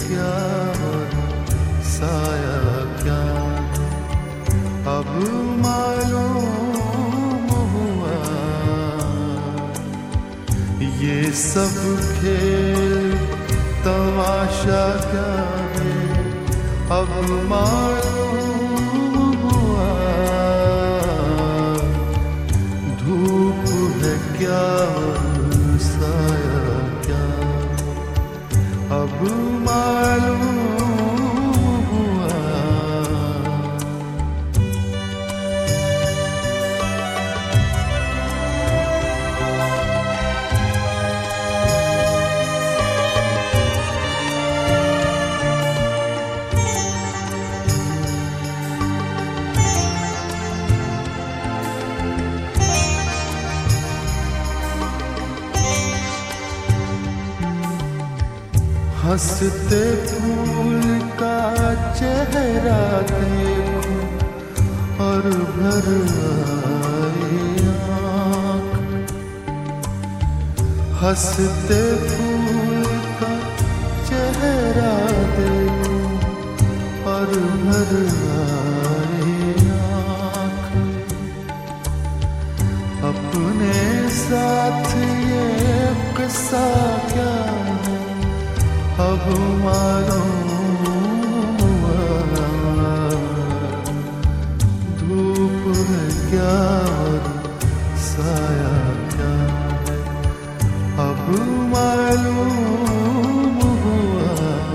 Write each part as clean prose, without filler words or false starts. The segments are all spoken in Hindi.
क्या साया क्या अब मालूम हुआ। ये सब खेल तमाशा क्या है अब मालूम हुआ। धूप है क्या साया क्या अब मालूम हुआ। हंसते फूल का चेहरा देखो और भर आए आँख। हंसते फूल का चेहरा देखो और भर आए आँख। अपने साथ ये किस्सा क्या है अब मालूम हुआ। धूप है क्या और साया क्या है अब मालूम हुआ।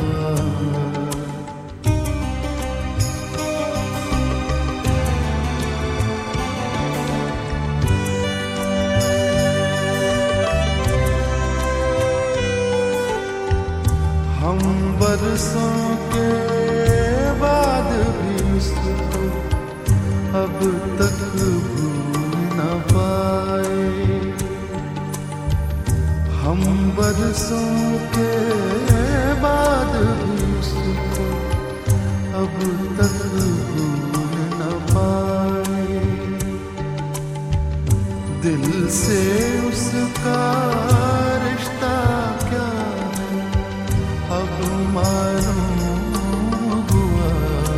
हम बरसों के बाद भी उसको अब तक भूल न पाए। हम बरसों के बाद भी उसको अब तक भूल न पाए। दिल से उसका रिश्ता क्या अब मालूम हुआ।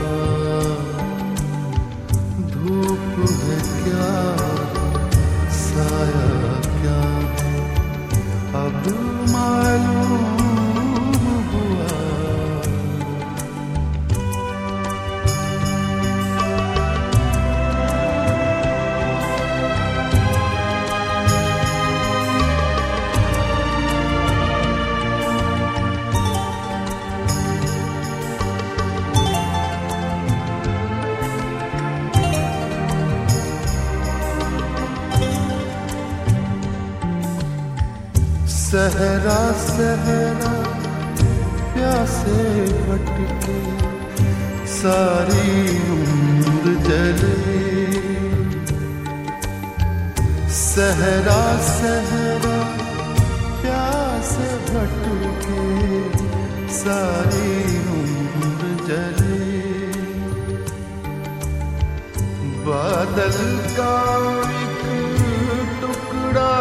धूप है क्या साया क्या अब मालूम हुआ। सहरा सहरा प्यासे भटके सारी उम्र जले। सहरा सहरा प्यासे भटके सारी उम्र जले। बादल का एक टुकड़ा